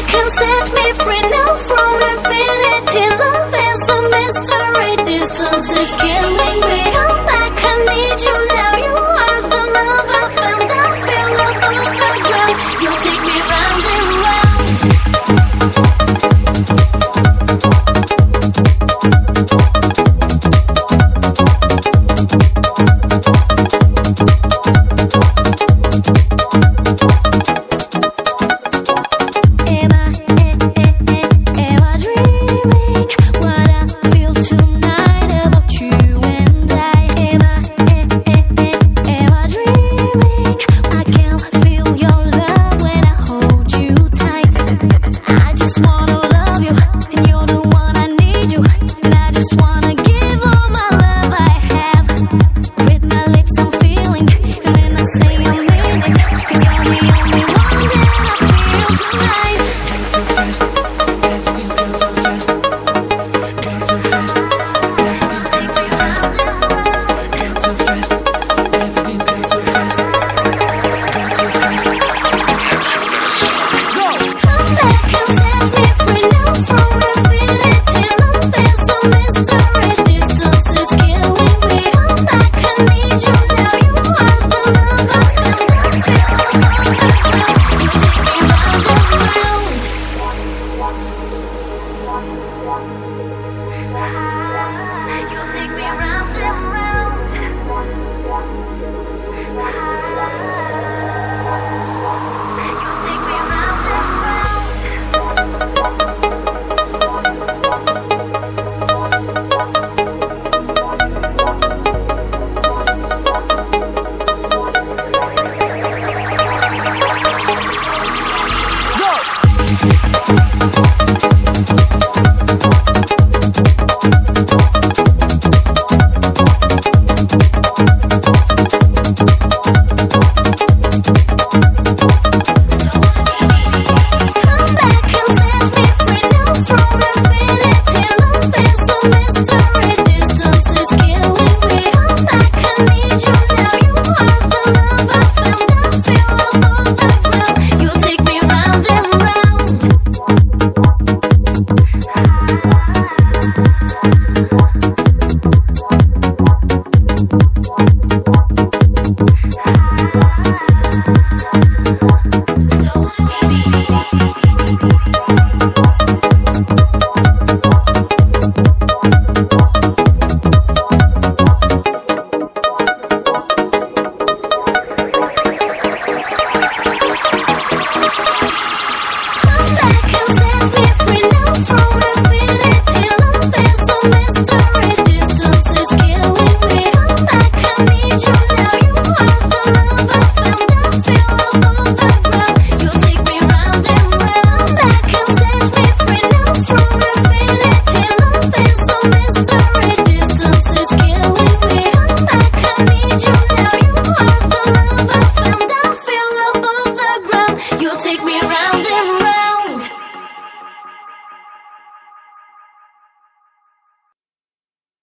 can set me free now from infinity. Love is a mystery. Distance is killing me. Come back, I need you now. You are the love I found. I feel above the ground. You take me round and round. Set me free now from infinity. Love is a mystery.